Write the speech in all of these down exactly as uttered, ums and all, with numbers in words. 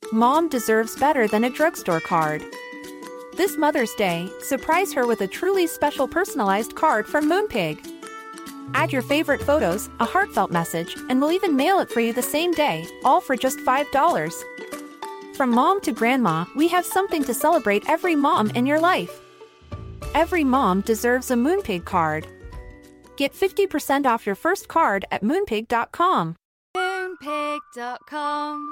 Mom deserves better than a drugstore card. This Mother's Day, surprise her with a truly special personalized card from Moonpig. Add your favorite photos, a heartfelt message, and we'll even mail it for you the same day, all for just five dollars. From mom to grandma, we have something to celebrate every mom in your life. Every mom deserves a Moonpig card. Get fifty percent off your first card at moonpig dot com. moonpig dot com.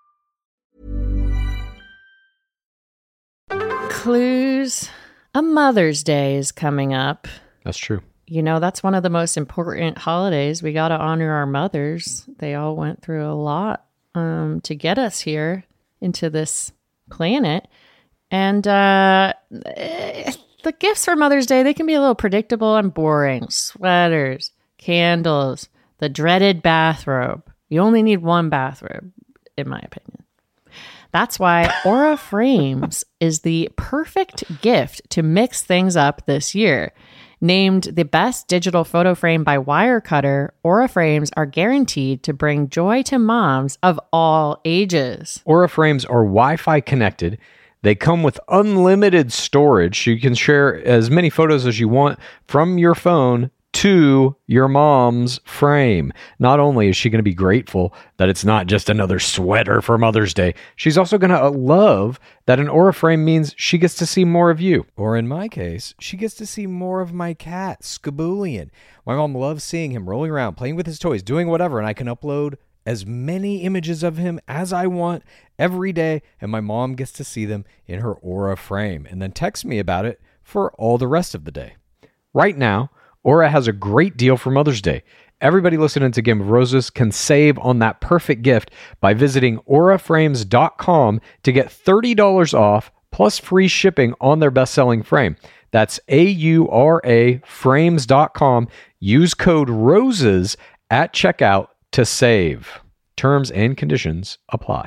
Clues. A Mother's Day is coming up. That's true. You know, that's one of the most important holidays. We got to honor our mothers. They all went through a lot um, to get us here into this planet. And uh, the gifts for Mother's Day, they can be a little predictable and boring. Sweaters, candles, the dreaded bathrobe. You only need one bathrobe, in my opinion. That's why Aura Frames is the perfect gift to mix things up this year. Named the best digital photo frame by Wirecutter, Aura Frames are guaranteed to bring joy to moms of all ages. Aura Frames are Wi-Fi connected. They come with unlimited storage, so you can share as many photos as you want from your phone to your mom's frame. Not only is she going to be grateful that it's not just another sweater for Mother's Day, she's also going to love that an Aura frame means she gets to see more of you. Or in my case, she gets to see more of my cat, Skaboolian. My mom loves seeing him rolling around, playing with his toys, doing whatever, and I can upload as many images of him as I want every day, and my mom gets to see them in her Aura frame and then text me about it for all the rest of the day. Right now, Aura has a great deal for Mother's Day. Everybody listening to Game of Roses can save on that perfect gift by visiting aura frames dot com to get thirty dollars off plus free shipping on their best-selling frame. That's A U R A frames dot com. Use code ROSES at checkout to save. Terms and conditions apply.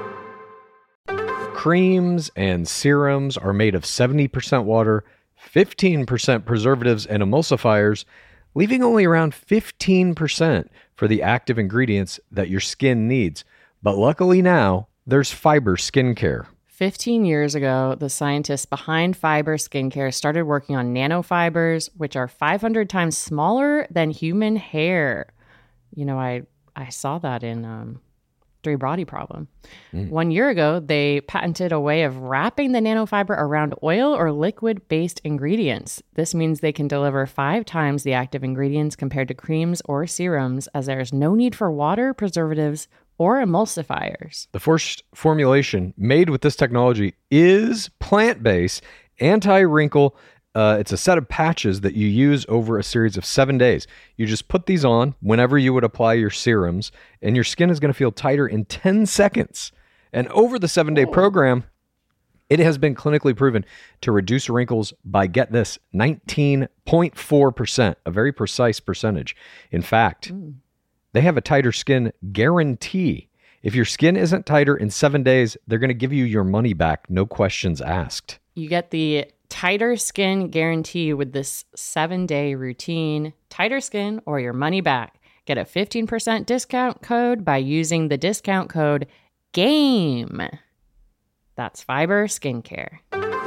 Creams and serums are made of seventy percent water, fifteen percent preservatives and emulsifiers, leaving only around fifteen percent for the active ingredients that your skin needs. But luckily now, there's Fiber Skincare. fifteen years ago, the scientists behind Fiber Skincare started working on nanofibers, which are five hundred times smaller than human hair. You know, I, I saw that in um, Three Body Problem. Mm. One year ago, they patented a way of wrapping the nanofiber around oil or liquid-based ingredients. This means they can deliver five times the active ingredients compared to creams or serums, as there is no need for water, preservatives, or emulsifiers. The first formulation made with this technology is plant-based, anti-wrinkle. Uh, it's a set of patches that you use over a series of seven days. You just put these on whenever you would apply your serums, and your skin is going to feel tighter in ten seconds. And over the seven-day oh. program, it has been clinically proven to reduce wrinkles by, get this, nineteen point four percent, a very precise percentage. In fact, mm. they have a tighter skin guarantee. If your skin isn't tighter in seven days, they're going to give you your money back, no questions asked. You get the tighter skin guarantee with this seven-day routine. Tighter skin or your money back. Get a fifteen percent discount code by using the discount code GAME. That's Fiber Skincare.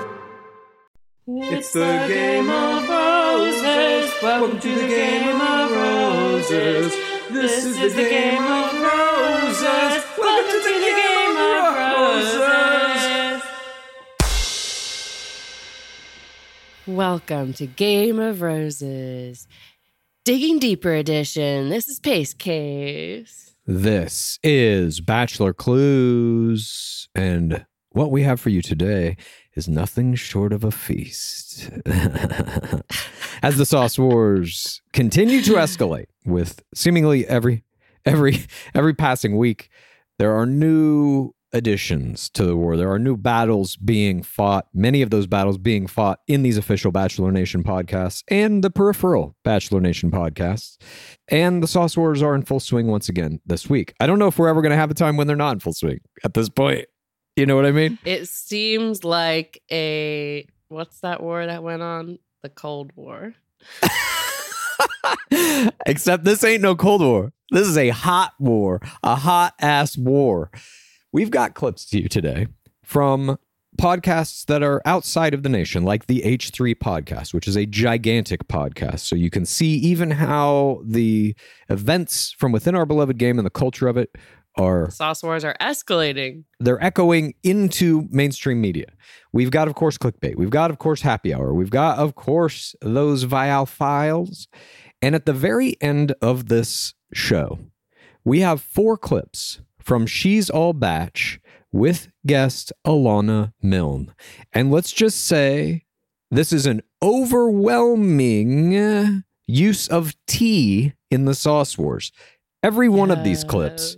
It's the Game of Roses. Welcome to the Game of Roses. This is the Game of Roses. Welcome to the Game of Roses. Welcome to Game of Roses, Digging Deeper edition. This is Pace Case. This is Bachelor Clues, and what we have for you today is nothing short of a feast. As the Sauce Wars continue to escalate with seemingly every every every passing week, there are new additions to the war. There are new battles being fought, many of those battles being fought in these official Bachelor Nation podcasts and the peripheral Bachelor Nation podcasts. And the Sauce Wars are in full swing once again this week. I don't know if we're ever going to have a time when they're not in full swing at this point. You know what I mean? It seems like a, what's that war that went on? The Cold War. Except this ain't no Cold War. This is a hot war, a hot ass war. we've got clips to you today from podcasts that are outside of the nation, like the H three podcast, which is a gigantic podcast. So you can see even how the events from within our beloved game and the culture of it are Sauce wars are escalating. they're echoing into mainstream media. We've got, of course, clickbait. We've got, of course, happy hour. We've got, of course, those Vial files. And at the very end of this show, we have four clips from She's All Batch with guest Alana Milne. And let's just say this is an overwhelming use of tea in the Sauce Wars. Every one of these clips.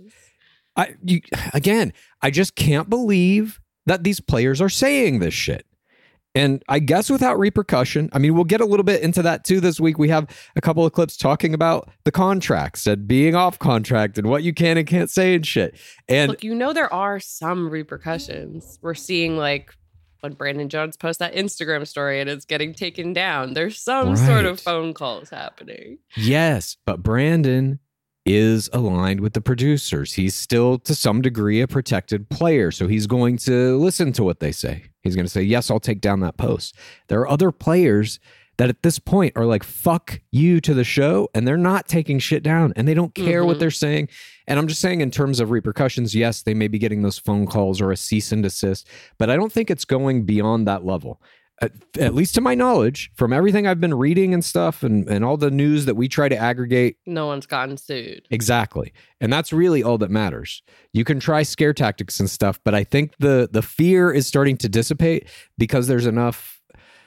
I you, again, I just can't believe that these players are saying this shit. And I guess without repercussion. I mean, we'll get a little bit into that too this week. We have a couple of clips talking about the contracts and being off contract and what you can and can't say and shit. And Look, you know there are some repercussions. We're seeing like when Brandon Jones posts that Instagram story and it's getting taken down. There's some Right. sort of phone calls happening. yes, but Brandon is aligned with the producers. He's still, to some degree, a protected player. So he's going to listen to what they say. He's going to say, yes, I'll take down that post. There are other players that at this point are like, fuck you to the show, and they're not taking shit down, and they don't care Mhm. what they're saying. And I'm just saying, in terms of repercussions, yes, they may be getting those phone calls or a cease and desist, but I don't think it's going beyond that level. At, at least to my knowledge, from everything I've been reading and stuff and, and all the news that we try to aggregate. No one's gotten sued. Exactly. And that's really all that matters. You can try scare tactics and stuff, but I think the the fear is starting to dissipate because there's enough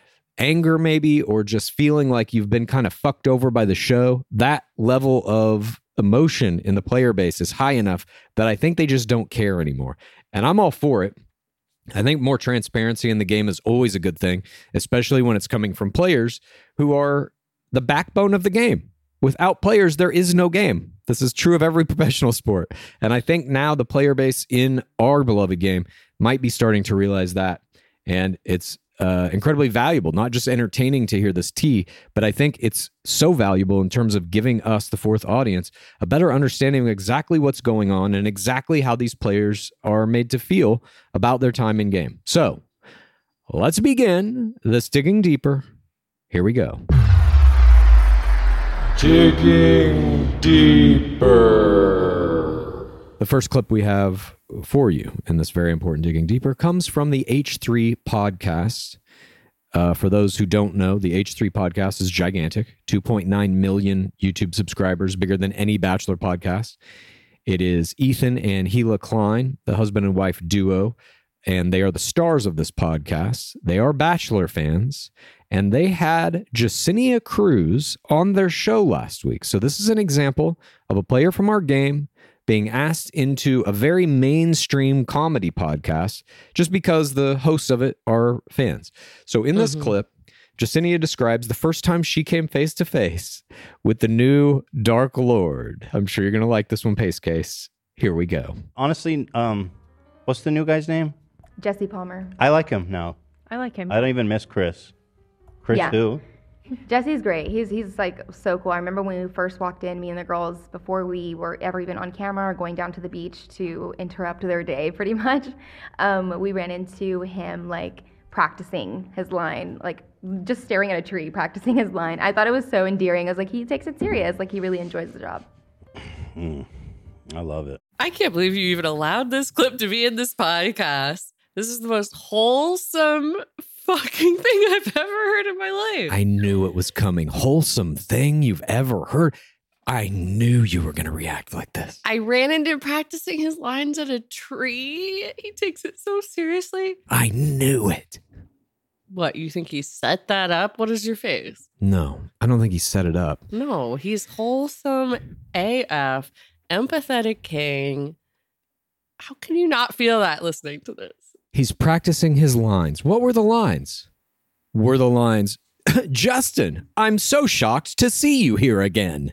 anger maybe, or just feeling like you've been kind of fucked over by the show. That level of emotion in the player base is high enough that I think they just don't care anymore. And I'm all for it. I think more transparency in the game is always a good thing, especially when it's coming from players who are the backbone of the game. Without players, there is no game. This is true of every professional sport. And I think now the player base in our beloved game might be starting to realize that. And it's uh, incredibly valuable, not just entertaining to hear this tea, but I think it's so valuable in terms of giving us, the fourth audience, a better understanding of exactly what's going on and exactly how these players are made to feel about their time in game. So let's begin this digging deeper. Here we go. Digging deeper. The first clip we have for you in this very important Digging Deeper comes from the H three podcast. Uh, for those who don't know, the H three podcast is gigantic, two point nine million YouTube subscribers, bigger than any Bachelor podcast. It is Ethan and Gila Klein, the husband and wife duo, and they are the stars of this podcast. They are Bachelor fans, and they had Jacinia Cruz on their show last week. So this is an example of a player from our game being asked into a very mainstream comedy podcast just because the hosts of it are fans. So in this Mhm. clip, Jacinia describes the first time she came face to face with the new Dark Lord. I'm sure you're going to like this one, Pace Case. Here we go. Honestly, um, what's the new guy's name? Jesse Palmer. I like him now. I like him. I don't even miss Chris. Chris Yeah. who? Jesse's great. He's he's like so cool. I remember when we first walked in, me and the girls, before we were ever even on camera or going down to the beach to interrupt their day, pretty much. Um, we ran into him like practicing his line, like just staring at a tree, practicing his line. I thought it was so endearing. I was like, he takes it serious. Like he really enjoys the job. Mm, I love it. I can't believe you even allowed this clip to be in this podcast. This is the most wholesome fucking thing I've ever heard in my life. I knew it was coming. Wholesome thing you've ever heard. I knew you were going to react like this. I ran into him practicing his lines at a tree. He takes it so seriously. I knew it. What, you think he set that up? What is your face? No, I don't think he set it up. No, he's wholesome A F, empathetic king. How can you not feel that listening to this? He's practicing his lines. What were the lines? Were the lines, Justin, I'm so shocked to see you here again.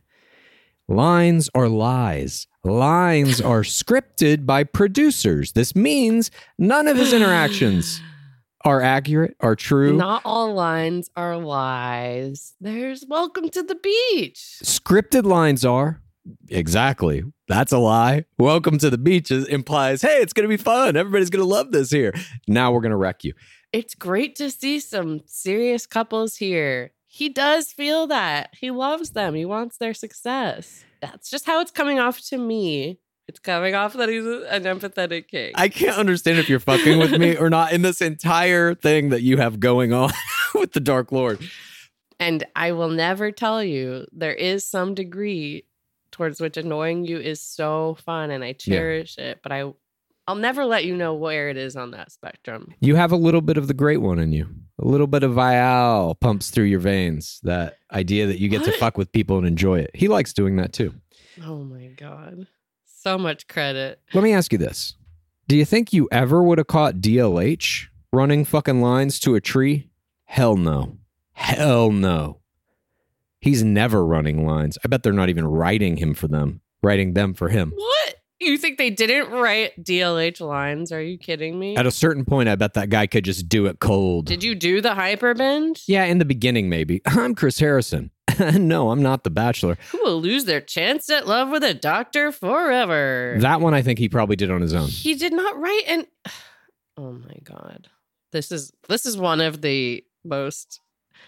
Lines are lies. Lines are scripted by producers. This means none of his interactions are accurate, are true. Not all lines are lies. There's welcome to the beach. Scripted lines are, Exactly. That's a lie. Welcome to the beach implies, hey, it's going to be fun. Everybody's going to love this here. Now we're going to wreck you. It's great to see some serious couples here. He does feel that. He loves them. He wants their success. That's just how it's coming off to me. It's coming off that he's an empathetic king. I can't understand if you're fucking with me or not in this entire thing that you have going on with the Dark Lord. And I will never tell you, there is some degree towards which annoying you is so fun and I cherish yeah. it. But I, I'll never let you know where it is on that spectrum. You have a little bit of the great one in you. A little bit of Vial pumps through your veins. That idea that you get What? to fuck with people and enjoy it. He likes doing that too. Oh my God. So much credit. Let me ask you this. Do you think you ever would have caught D L H running fucking lines to a tree? Hell no. Hell no. He's never running lines. I bet they're not even writing him for them. Writing them for him. What? You think they didn't write D L H lines? Are you kidding me? At a certain point, I bet that guy could just do it cold. Did you do the hyperbend? Yeah, in the beginning, maybe. I'm Chris Harrison. No, I'm not the Bachelor. Who will lose their chance at love with a doctor forever? That one I think he probably did on his own. He did not write and oh my God. This is this is one of the most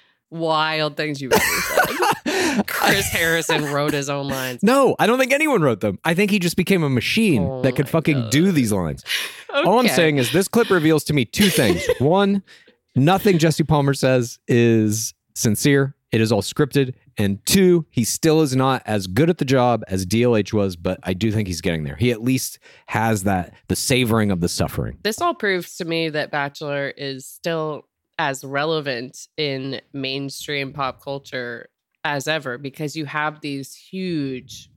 wild things you've ever said. Chris Harrison wrote his own lines. No, I don't think anyone wrote them. I think he just became a machine Oh that could my fucking God. do these lines. Okay. All I'm saying is this clip reveals to me two things. One, nothing Jesse Palmer says is sincere. It is all scripted. And two, he still is not as good at the job as D L H was, but I do think he's getting there. He at least has that, the savoring of the suffering. This all proves to me that Bachelor is still as relevant in mainstream pop culture as ever because you have these huge,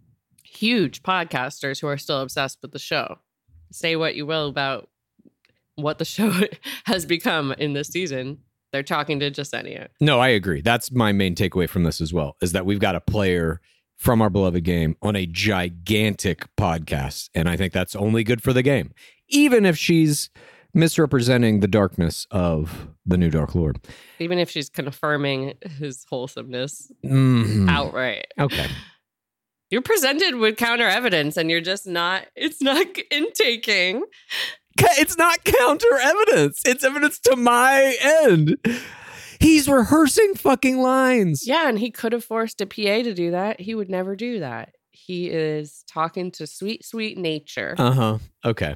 huge podcasters who are still obsessed with the show. Say what you will about what the show has become in this season. They're talking to Jasenia. No, I agree. That's my main takeaway from this as well, is that we've got a player from our beloved game on a gigantic podcast. And I think that's only good for the game, even if she's misrepresenting the darkness of the new Dark Lord. Even if she's confirming his wholesomeness Mhm. outright. Okay. You're presented with counter evidence and you're just not, it's not intaking. It's not counter evidence. It's evidence to my end. He's rehearsing fucking lines. Yeah, and he could have forced a P A to do that. He would never do that. He is talking to sweet, sweet nature. Uh-huh. Okay.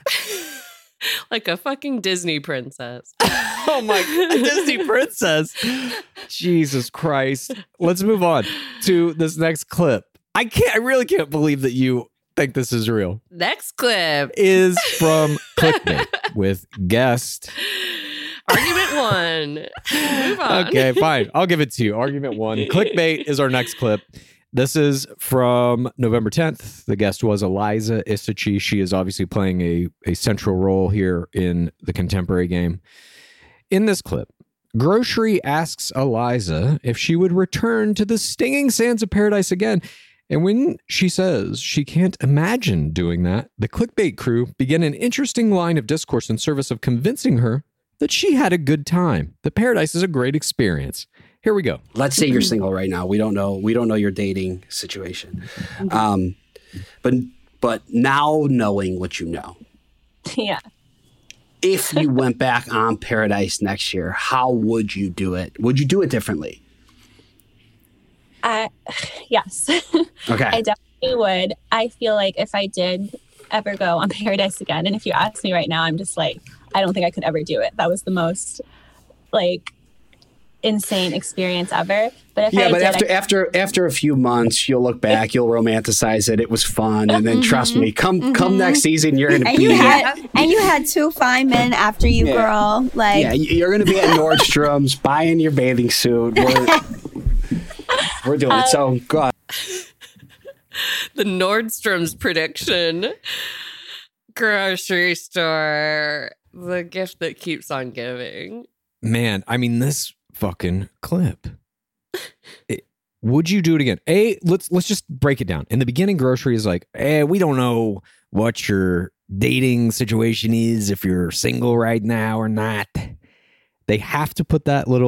Like a fucking Disney princess. Oh my God. Disney princess. Jesus Christ. Let's move on to this next clip. I can't, I really can't believe that you think this is real. Next clip Is from Clickbait with guest. Argument one. Move on. Okay, fine. I'll give it to you. Argument one. Clickbait is our next clip. This is from November tenth. The guest was Eliza Isachi. She is obviously playing a, a central role here in the contemporary game. In this clip, Grocery asks Eliza if she would return to the stinging sands of paradise again. And when she says she can't imagine doing that, the Clickbait crew begin an interesting line of discourse in service of convincing her that she had a good time. The paradise is a great experience. Here we go. Let's say you're single right now. We don't know. We don't know your dating situation. Um, but but now knowing what you know, Yeah. if you went back on Paradise next year, how would you do it? Would you do it differently? I, yes. Okay. I definitely would. I feel like if I did ever go on Paradise again, and if you ask me right now, I'm just like, I don't think I could ever do it. That was the most like insane experience ever. But if yeah, I but did, after I, after after a few months, you'll look back, you'll romanticize it. It was fun, and then trust me, come come next season, you're gonna And be you had and you had two fine men after you, Yeah. girl. Like yeah, you're gonna be at Nordstrom's buying your bathing suit. We're, we're doing it. So go on. The Nordstrom's prediction. Grocery store. The gift that keeps on giving. Man, I mean, this fucking clip. It- would you do it again? A, let's let's just break it down. In the beginning, Grocery is like, eh, we don't know what your dating situation is, if you're single right now or not. They have to put that little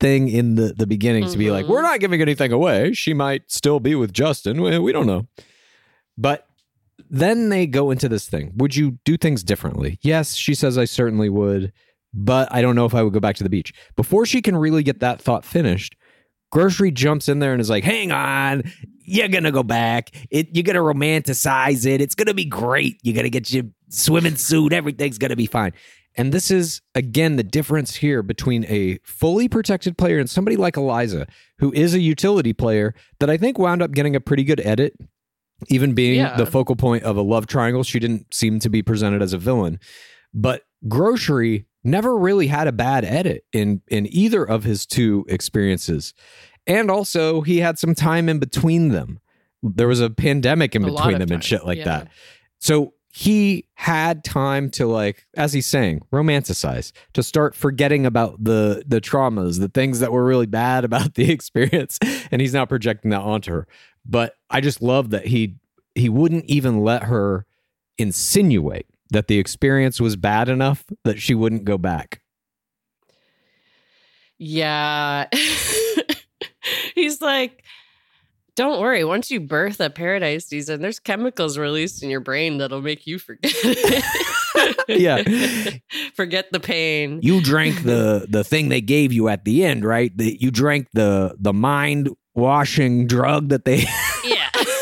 thing in the, the beginning to be like, we're not giving anything away. She might still be with Justin. We, we don't know. But then they go into this thing. Would you do things differently? Yes, she says, I certainly would, but I don't know if I would go back to the beach. Before she can really get that thought finished, Grocery jumps in there and is like, hang on, you're going to go back. It, you're going to romanticize it. It's going to be great. You're going to get your swimming suit. Everything's going to be fine. And this is, again, the difference here between a fully protected player and somebody like Eliza, who is a utility player that I think wound up getting a pretty good edit. Even being Yeah. the focal point of a love triangle, she didn't seem to be presented as a villain. But Grocery never really had a bad edit in, in either of his two experiences. And also, he had some time in between them. There was a pandemic in A lot between of them time, and shit like yeah. that. So he had time to, like, as he's saying, romanticize, to start forgetting about the the traumas, the things that were really bad about the experience. And he's now projecting that onto her. But I just love that he he wouldn't even let her insinuate that the experience was bad enough that she wouldn't go back. Yeah. He's like, don't worry. Once you birth a paradise season, there's chemicals released in your brain that'll make you forget it. Yeah. Forget the pain. You drank the the thing they gave you at the end, right? The, you drank the the mind washing drug that they Yeah.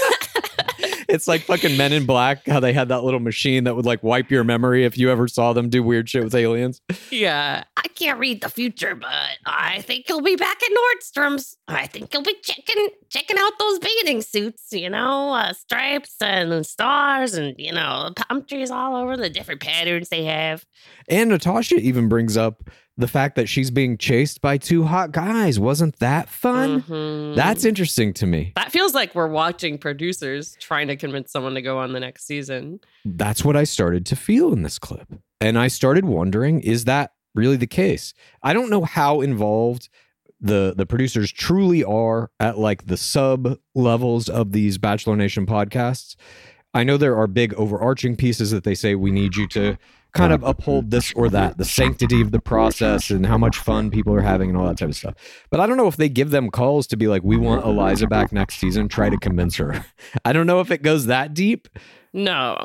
It's like fucking Men in Black, how they had that little machine that would like wipe your memory if you ever saw them do weird shit with aliens. Yeah. I can't read the future, but I think he'll be back at Nordstrom's. I think he'll be checking checking out those bathing suits, you know, uh, stripes and stars and, you know, palm trees all over, the different patterns they have. And Natasha even brings up the fact that she's being chased by two hot guys. Wasn't that fun? Mhm. That's interesting to me. That feels like we're watching producers trying to convince someone to go on the next season. That's what I started to feel in this clip. And I started wondering, is that really the case? I don't know how involved the the producers truly are at like the sub levels of these Bachelor Nation podcasts. I know there are big overarching pieces that they say we need you to kind of uphold this or that, the sanctity of the process and how much fun people are having and all that type of stuff. But I don't know if they give them calls to be like, we want Eliza back next season, try to convince her. I don't know if it goes that deep. No.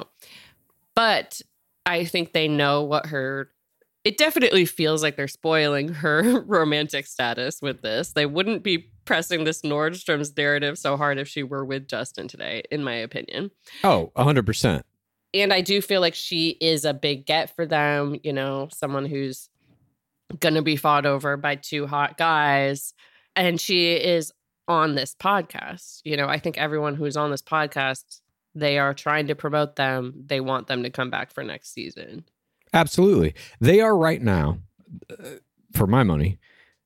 But I think they know what her... It definitely feels like they're spoiling her romantic status with this. They wouldn't be pressing this Nordstrom's narrative so hard if she were with Justin today, in my opinion. Oh, one hundred percent. And I do feel like she is a big get for them, you know, someone who's going to be fought over by two hot guys. And she is on this podcast. You know, I think everyone who's on this podcast, they are trying to promote them. They want them to come back for next season. Absolutely. They are right now, uh, for my money,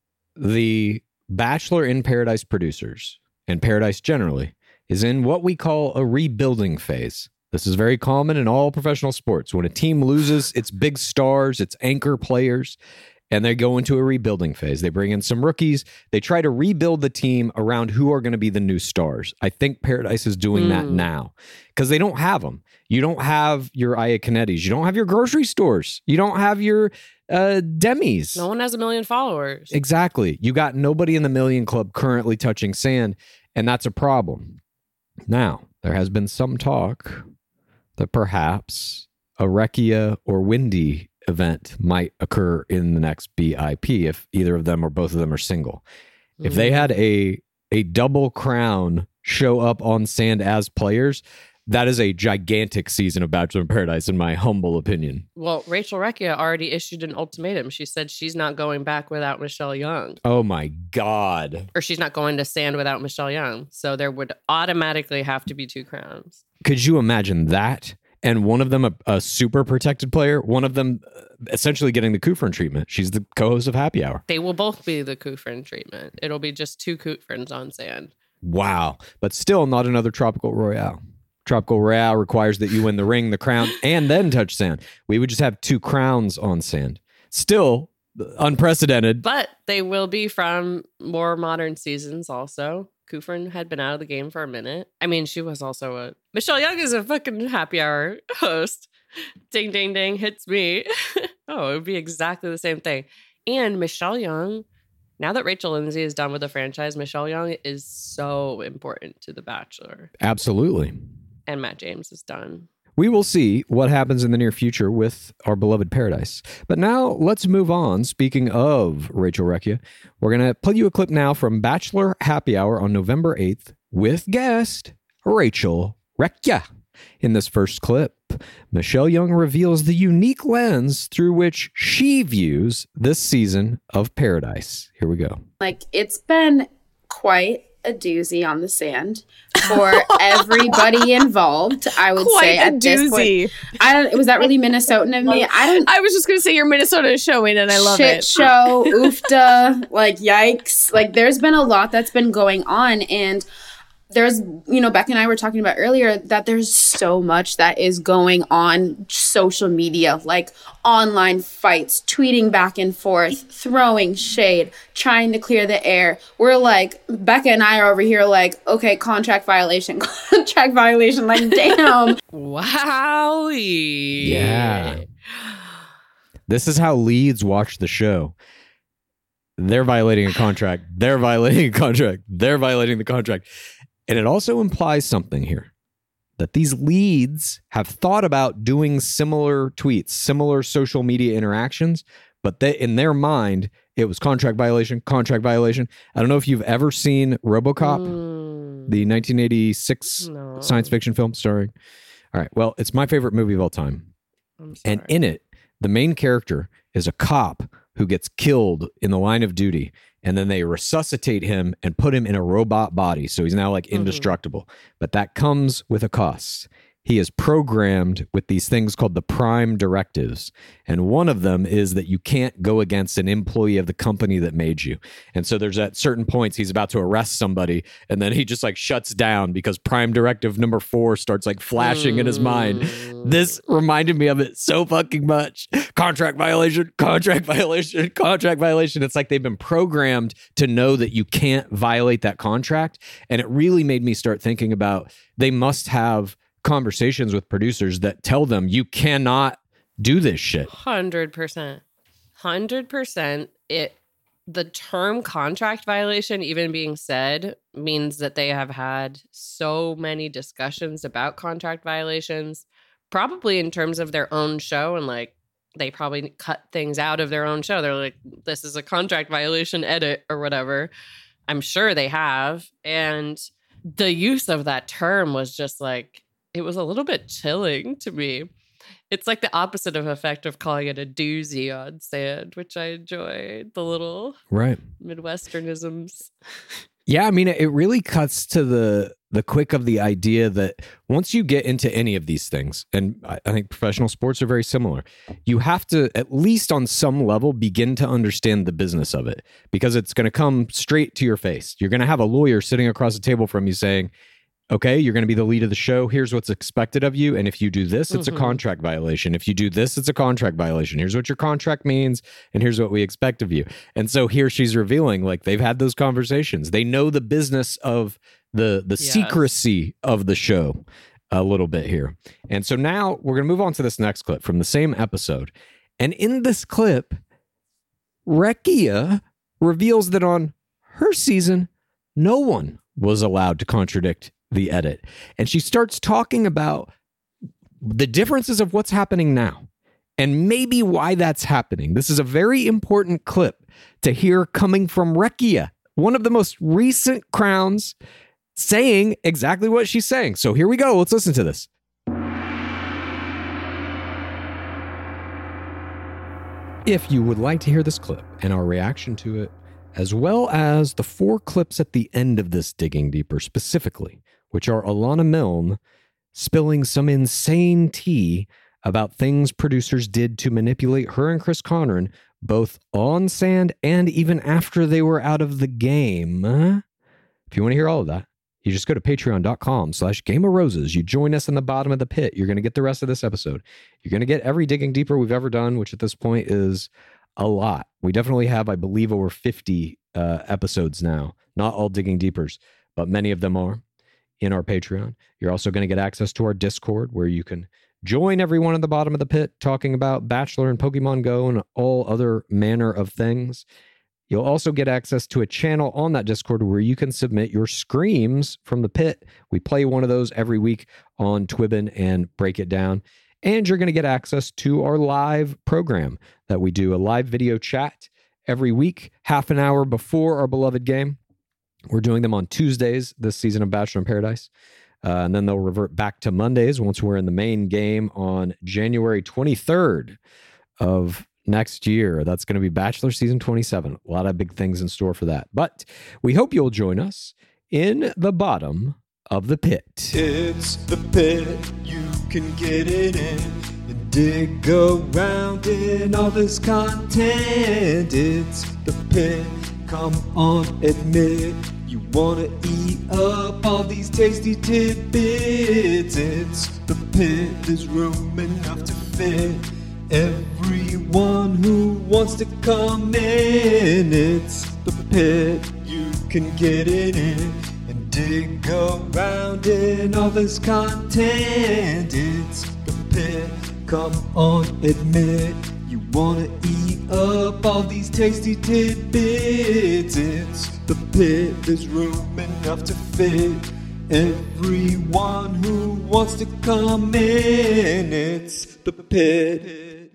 the Bachelor in Paradise producers and Paradise generally is in what we call a rebuilding phase. This is very common in all professional sports. When a team loses its big stars, its anchor players, and they go into a rebuilding phase. They bring in some rookies. They try to rebuild the team around who are going to be the new stars. I think Paradise is doing mm. that now because they don't have them. You don't have your Iaconettis. You don't have your grocery stores. You don't have your uh, Demis. No one has a million followers. Exactly. You got nobody in the Million Club currently touching sand, and that's a problem. Now, there has been some talk that perhaps a Rekia or Windy event might occur in the next B I P if either of them or both of them are single. Mm-hmm. If they had a a double crown show up on sand as players, that is a gigantic season of Bachelor in Paradise, in my humble opinion. Well, Rachel Recchia already issued an ultimatum. She said she's not going back without Michelle Young. Oh my God. Or she's not going to sand without Michelle Young. So there would automatically have to be two crowns. Could you imagine that? And one of them, a, a super protected player, one of them essentially getting the Kufrin treatment. She's the co-host of Happy Hour. They will both be the Kufrin treatment. It'll be just two Kufrins on sand. Wow. But still not another Tropical Royale. Tropical Royale requires that you win the ring, the crown, and then touch sand. We would just have two crowns on sand. Still unprecedented. But they will be from more modern seasons also. Kufrin had been out of the game for a minute. I mean, she was also a... Michelle Young is a fucking Happy Hour host. Ding, ding, ding, hits me. Oh, it would be exactly the same thing. And Michelle Young now that Rachel Lindsay is done with the franchise, Michelle Young is so important to The Bachelor. Absolutely. And Matt James is done. We will see what happens in the near future with our beloved Paradise. But now let's move on. Speaking of Rachel Recchia, we're going to play you a clip now from Bachelor Happy Hour on November eighth with guest Rachel Recchia. In this first clip, Michelle Young reveals the unique lens through which she views this season of Paradise. Here we go. Like, it's been quite a doozy on the sand for everybody involved. I would Quite say a at this doozy. point, I don't. Was that really Minnesotan of me? I don't. I was just gonna say your Minnesota is showing, and I love shit it. show, oofda, like yikes. Like, there's been a lot that's been going on, and there's, you know, Beck and I were talking about earlier that there's so much that is going on social media, like online fights, tweeting back and forth, throwing shade, trying to clear the air. We're like, Becca and I are over here like, okay, contract violation, contract violation, like, damn. Wow. Yeah. This is how leads watch the show. They're violating a contract. They're violating a contract. They're violating the contract. And it also implies something here, that these leads have thought about doing similar tweets, similar social media interactions, but they, in their mind, it was contract violation, contract violation. I don't know if you've ever seen RoboCop, mm. the nineteen eighty-six no. science fiction film starring. All right, well, it's my favorite movie of all time. And in it, the main character is a cop who gets killed in the line of duty, and then they resuscitate him and put him in a robot body. So he's now like indestructible. Mm-hmm. But that comes with a cost. He is programmed with these things called the Prime Directives. And one of them is that you can't go against an employee of the company that made you. And so there's at certain points he's about to arrest somebody, and then he just like shuts down because Prime Directive number four starts like flashing mm. in his mind. This reminded me of it so fucking much. Contract violation, contract violation, contract violation. It's like they've been programmed to know that you can't violate that contract. And it really made me start thinking about, they must have conversations with producers that tell them you cannot do this shit. one hundred percent. one hundred percent. It the term contract violation even being said means that they have had so many discussions about contract violations, probably in terms of their own show, and like they probably cut things out of their own show. They're like, this is a contract violation edit or whatever. I'm sure they have. And the use of that term was just like, it was a little bit chilling to me. It's like the opposite of effect of calling it a doozy on sand, which I enjoy. The little right Midwesternisms. Yeah, I mean, it really cuts to the the quick of the idea that once you get into any of these things, and I, I think professional sports are very similar, you have to, at least on some level, begin to understand the business of it, because it's going to come straight to your face. You're going to have a lawyer sitting across the table from you saying, okay, you're going to be the lead of the show. Here's what's expected of you. And if you do this, it's mm-hmm. a contract violation. If you do this, it's a contract violation. Here's what your contract means. And here's what we expect of you. And so here she's revealing, like, they've had those conversations. They know the business of the, the yes. secrecy of the show a little bit here. And so now we're going to move on to this next clip from the same episode. And in this clip, Recchia reveals that on her season, no one was allowed to contradict the edit. And she starts talking about the differences of what's happening now and maybe why that's happening. This is a very important clip to hear coming from Recchia, one of the most recent crowns, saying exactly what she's saying. So here we go. Let's listen to this. If you would like to hear this clip and our reaction to it, as well as the four clips at the end of this Digging Deeper specifically, which are Alana Milne spilling some insane tea about things producers did to manipulate her and Chris Conran, both on sand and even after they were out of the game. If you want to hear all of that, you just go to patreon.com slash Game of Roses. You join us in the bottom of the pit. You're going to get the rest of this episode. You're going to get every Digging Deeper we've ever done, which at this point is a lot. We definitely have, I believe, over fifty uh, episodes now. Not all Digging Deepers, but many of them are in our Patreon. You're also going to get access to our Discord, where you can join everyone at the bottom of the pit talking about Bachelor and Pokemon Go and all other manner of things. You'll also get access to a channel on that Discord where you can submit your screams from the pit. We play one of those every week on Twibbin and break it down. And you're going to get access to our live program that we do, a live video chat every week, half an hour before our beloved game. We're doing them on Tuesdays this season of Bachelor in Paradise. Uh, and then they'll revert back to Mondays once we're in the main game on January twenty-third of next year. That's going to be Bachelor Season twenty-seven. A lot of big things in store for that. But we hope you'll join us in the bottom of the pit. It's the pit. You can get it in and dig around in all this content. It's the pit. Come on, admit you want to eat up all these tasty tidbits. It's the pit. There's room enough to fit everyone who wants to come in. It's the pit. You can get it in and dig around in all this content. It's the pit. Come on, admit you want to eat up all these tasty tidbits. It's the pit. There's room enough to fit everyone who wants to come in. It's the pit.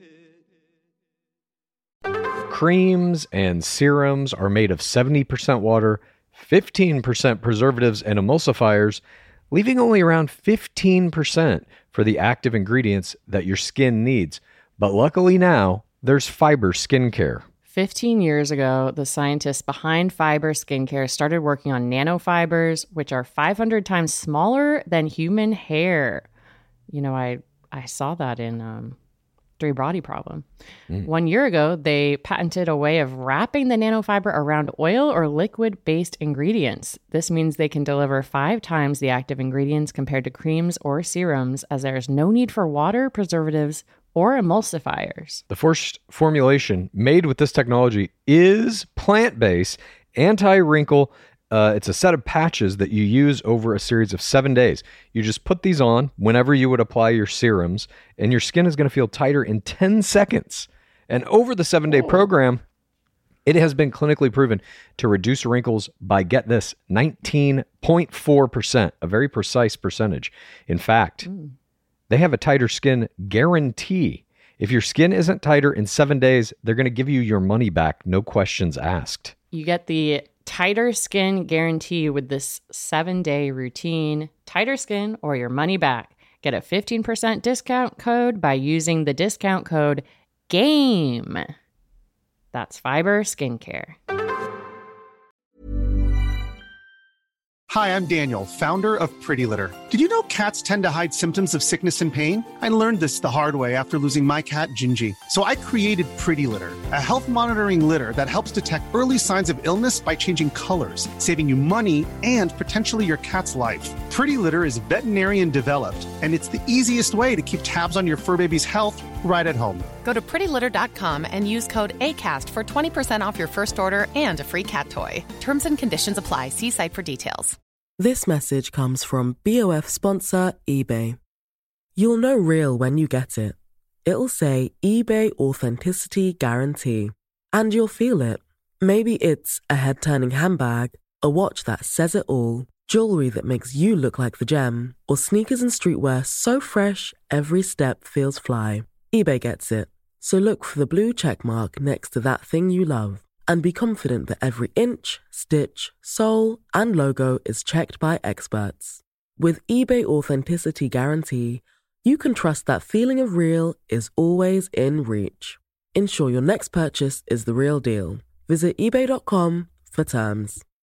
Creams and serums are made of seventy percent water, fifteen percent preservatives and emulsifiers, leaving only around fifteen percent for the active ingredients that your skin needs. But luckily now, there's Fiber Skincare. fifteen years ago, the scientists behind Fiber Skincare started working on nanofibers, which are five hundred times smaller than human hair. You know, I, I saw that in um, Three Body Problem. Mm. One year ago, they patented a way of wrapping the nanofiber around oil or liquid-based ingredients. This means they can deliver five times the active ingredients compared to creams or serums, as there is no need for water, preservatives, or emulsifiers. The first formulation made with this technology is plant-based, anti-wrinkle. Uh, it's a set of patches that you use over a series of seven days. You just put these on whenever you would apply your serums, and your skin is going to feel tighter in ten seconds. And over the seven-day oh. program, it has been clinically proven to reduce wrinkles by, get this, nineteen point four percent, a very precise percentage. In fact, mm. they have a tighter skin guarantee. If your skin isn't tighter in seven days, they're going to give you your money back, no questions asked. You get the tighter skin guarantee with this seven-day routine. Tighter skin or your money back. Get a fifteen percent discount code by using the discount code GAME. That's Fiber Skincare. Hi, I'm Daniel, founder of Pretty Litter. Did you know cats tend to hide symptoms of sickness and pain? I learned this the hard way after losing my cat, Gingy. So I created Pretty Litter, a health monitoring litter that helps detect early signs of illness by changing colors, saving you money and potentially your cat's life. Pretty Litter is veterinarian developed, and it's the easiest way to keep tabs on your fur baby's health right at home. Go to pretty litter dot com and use code ACAST for twenty percent off your first order and a free cat toy. Terms and conditions apply. See site for details. This message comes from B O F sponsor eBay. You'll know real when you get it. It'll say eBay Authenticity Guarantee. And you'll feel it. Maybe it's a head-turning handbag, a watch that says it all, jewelry that makes you look like the gem, or sneakers and streetwear so fresh every step feels fly. eBay gets it. So look for the blue check mark next to that thing you love. And be confident that every inch, stitch, sole, and logo is checked by experts. With eBay Authenticity Guarantee, you can trust that feeling of real is always in reach. Ensure your next purchase is the real deal. Visit ebay dot com for terms.